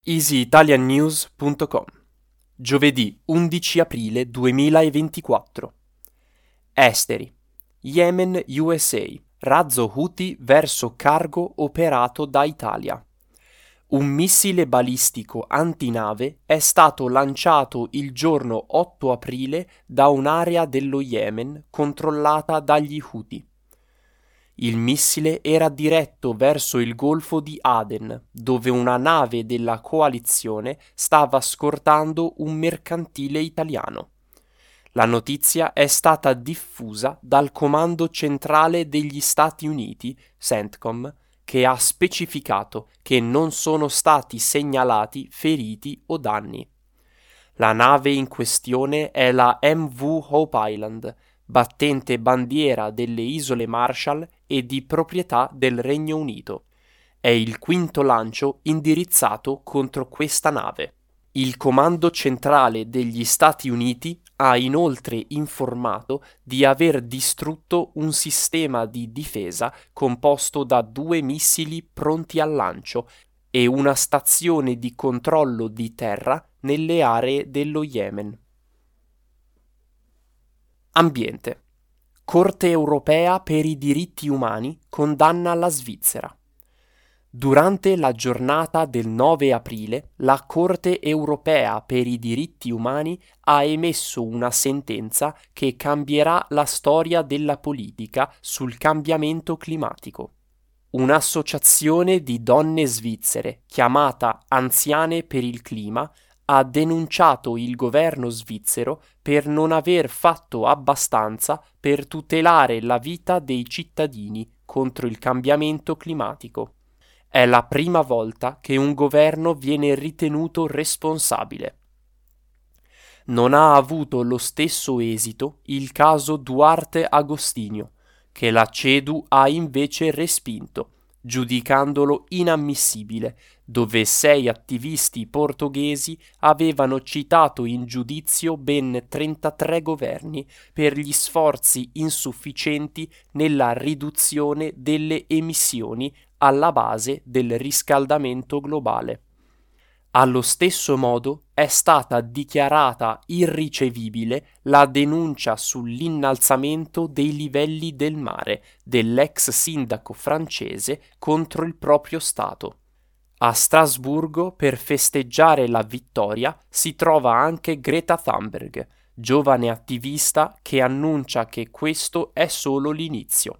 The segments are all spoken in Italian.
easyitaliannews.com. Giovedì 11 aprile 2024. Esteri. Yemen USA. Razzo Houthi verso cargo operato da Italia. Un missile balistico antinave è stato lanciato il giorno 8 aprile da un'area dello Yemen controllata dagli Houthi. Il missile era diretto verso il Golfo di Aden, dove una nave della coalizione stava scortando un mercantile italiano. La notizia è stata diffusa dal Comando Centrale degli Stati Uniti, CENTCOM, che ha specificato che non sono stati segnalati feriti o danni. La nave in questione è la MV Hope Island, battente bandiera delle Isole Marshall e di proprietà del Regno Unito. È il quinto lancio indirizzato contro questa nave. Il Comando Centrale degli Stati Uniti ha inoltre informato di aver distrutto un sistema di difesa composto da 2 missili pronti al lancio e una stazione di controllo di terra nelle aree dello Yemen. Ambiente. Corte europea per i diritti umani condanna la Svizzera. Durante la giornata del 9 aprile, la Corte europea per i diritti umani ha emesso una sentenza che cambierà la storia della politica sul cambiamento climatico. Un'associazione di donne svizzere, chiamata Anziane per il Clima, ha denunciato il governo svizzero per non aver fatto abbastanza per tutelare la vita dei cittadini contro il cambiamento climatico. È la prima volta che un governo viene ritenuto responsabile. Non ha avuto lo stesso esito il caso Duarte Agostinho, che la CEDU ha invece respinto, giudicandolo inammissibile, dove 6 attivisti portoghesi avevano citato in giudizio ben 33 governi per gli sforzi insufficienti nella riduzione delle emissioni alla base del riscaldamento globale. Allo stesso modo è stata dichiarata irricevibile la denuncia sull'innalzamento dei livelli del mare dell'ex sindaco francese contro il proprio Stato. A Strasburgo, per festeggiare la vittoria, si trova anche Greta Thunberg, giovane attivista che annuncia che questo è solo l'inizio.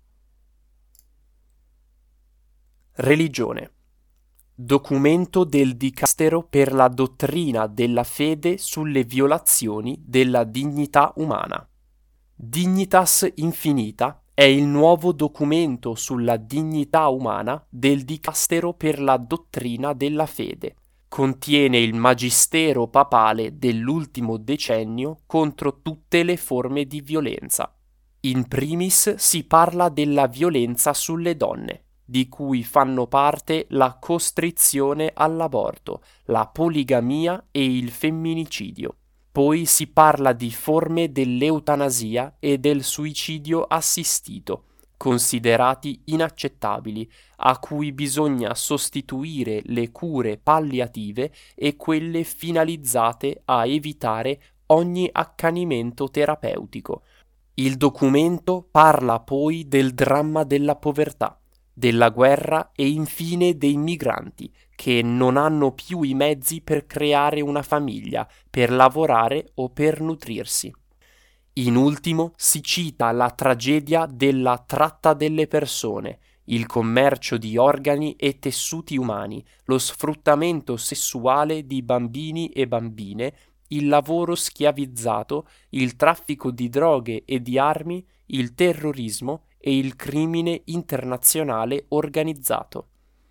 Religione. Documento del Dicastero per la dottrina della fede sulle violazioni della dignità umana. Dignitas Infinita è il nuovo documento sulla dignità umana del Dicastero per la dottrina della fede. Contiene il magistero papale dell'ultimo decennio contro tutte le forme di violenza. In primis si parla della violenza sulle donne, di cui fanno parte la costrizione all'aborto, la poligamia e il femminicidio. Poi si parla di forme dell'eutanasia e del suicidio assistito, considerati inaccettabili, a cui bisogna sostituire le cure palliative e quelle finalizzate a evitare ogni accanimento terapeutico. Il documento parla poi del dramma della povertà, della guerra e infine dei migranti che non hanno più i mezzi per creare una famiglia, per lavorare o per nutrirsi. In ultimo si cita la tragedia della tratta delle persone, il commercio di organi e tessuti umani, lo sfruttamento sessuale di bambini e bambine, il lavoro schiavizzato, il traffico di droghe e di armi, il terrorismo e il crimine internazionale organizzato.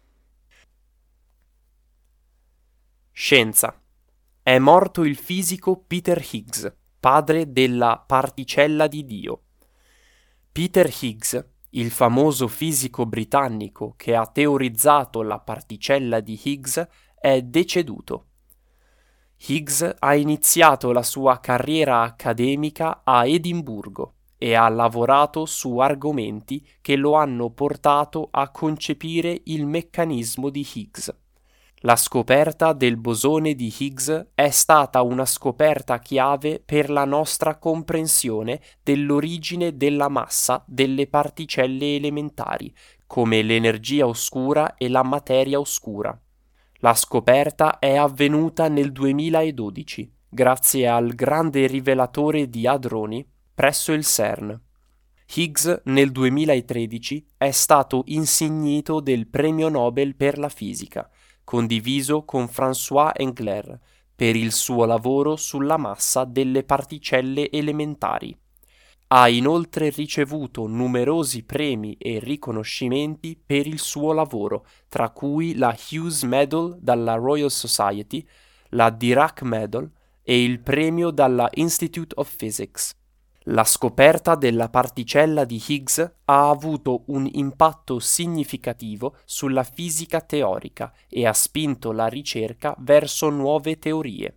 Scienza. È morto il fisico Peter Higgs, padre della particella di Dio. Peter Higgs, il famoso fisico britannico che ha teorizzato la particella di Higgs, è deceduto. Higgs ha iniziato la sua carriera accademica a Edimburgo e ha lavorato su argomenti che lo hanno portato a concepire il meccanismo di Higgs. La scoperta del bosone di Higgs è stata una scoperta chiave per la nostra comprensione dell'origine della massa delle particelle elementari, come l'energia oscura e la materia oscura. La scoperta è avvenuta nel 2012, grazie al grande rivelatore di hadroni presso il CERN. Higgs nel 2013 è stato insignito del Premio Nobel per la fisica, condiviso con François Englert, per il suo lavoro sulla massa delle particelle elementari. Ha inoltre ricevuto numerosi premi e riconoscimenti per il suo lavoro, tra cui la Hughes Medal dalla Royal Society, la Dirac Medal e il premio dalla Institute of Physics. La scoperta della particella di Higgs ha avuto un impatto significativo sulla fisica teorica e ha spinto la ricerca verso nuove teorie.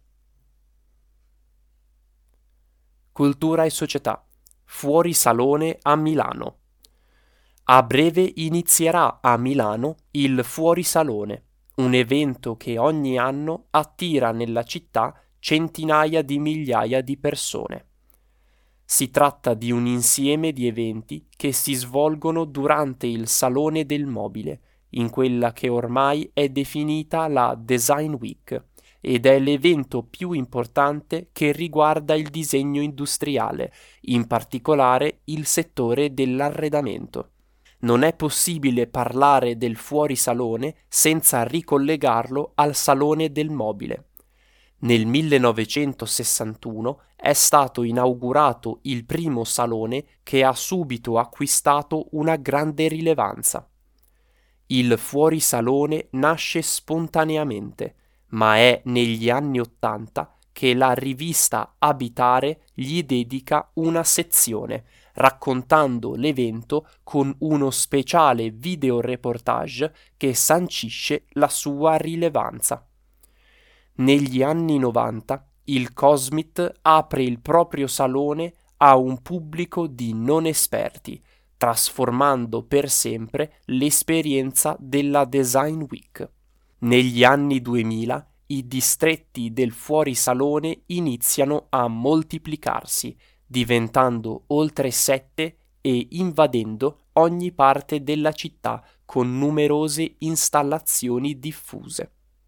Cultura e società. Fuori salone a Milano. A breve inizierà a Milano il Fuori Salone, un evento che ogni anno attira nella città centinaia di migliaia di persone. Si tratta di un insieme di eventi che si svolgono durante il Salone del Mobile, in quella che ormai è definita la Design Week, ed è l'evento più importante che riguarda il disegno industriale, in particolare il settore dell'arredamento. Non è possibile parlare del fuorisalone senza ricollegarlo al Salone del Mobile. Nel 1961 è stato inaugurato il primo salone che ha subito acquistato una grande rilevanza. Il fuorisalone nasce spontaneamente, ma è negli anni '80 che la rivista Abitare gli dedica una sezione, raccontando l'evento con uno speciale videoreportage che sancisce la sua rilevanza. Negli anni '90 il Cosmit apre il proprio salone a un pubblico di non esperti, trasformando per sempre l'esperienza della Design Week. Negli anni 2000 i distretti del fuorisalone iniziano a moltiplicarsi, diventando oltre 7 e invadendo ogni parte della città con numerose installazioni diffuse.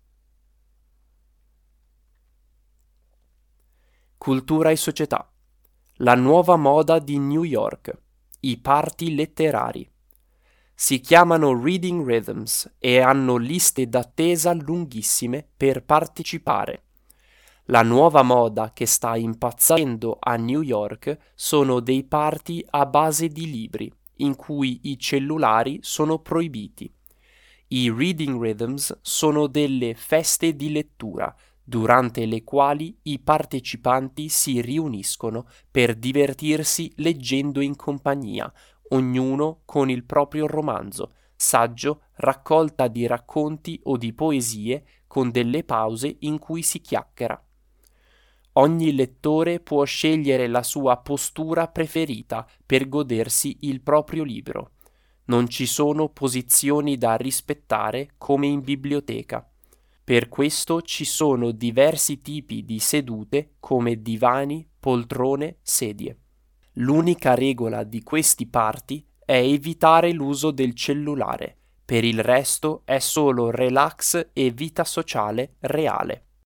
Cultura e società. La nuova moda di New York. I party letterari. Si chiamano Reading Rhythms e hanno liste d'attesa lunghissime per partecipare. La nuova moda che sta impazzendo a New York sono dei party a base di libri, in cui i cellulari sono proibiti. I Reading Rhythms sono delle feste di lettura, durante le quali i partecipanti si riuniscono per divertirsi leggendo in compagnia, ognuno con il proprio romanzo, saggio, raccolta di racconti o di poesie con delle pause in cui si chiacchiera. Ogni lettore può scegliere la sua postura preferita per godersi il proprio libro. Non ci sono posizioni da rispettare come in biblioteca. Per questo ci sono diversi tipi di sedute come divani, poltrone, sedie. L'unica regola di questi party è evitare l'uso del cellulare, per il resto è solo relax e vita sociale reale.